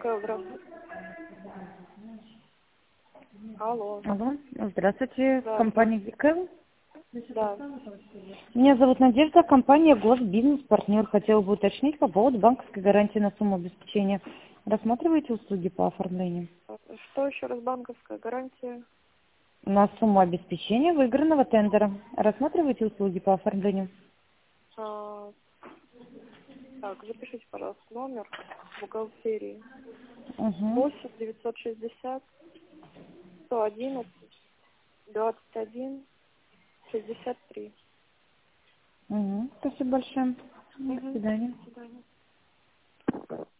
Михаил, здравствуйте. Алло. Алло, здравствуйте, Да, компания Викэл. да. Меня зовут Надежда, компания Госбизнес Партнер. Хотела бы уточнить по поводу банковской гарантии на сумму обеспечения. Рассматриваете услуги по оформлению? Что еще раз банковская гарантия? На сумму обеспечения выигранного тендера. Рассматриваете услуги по оформлению? А, так, запишите, пожалуйста, номер бухгалтерии. Угу. 8 960 111 21 63. Угу. Спасибо большое. До Угу. свидания. До свидания.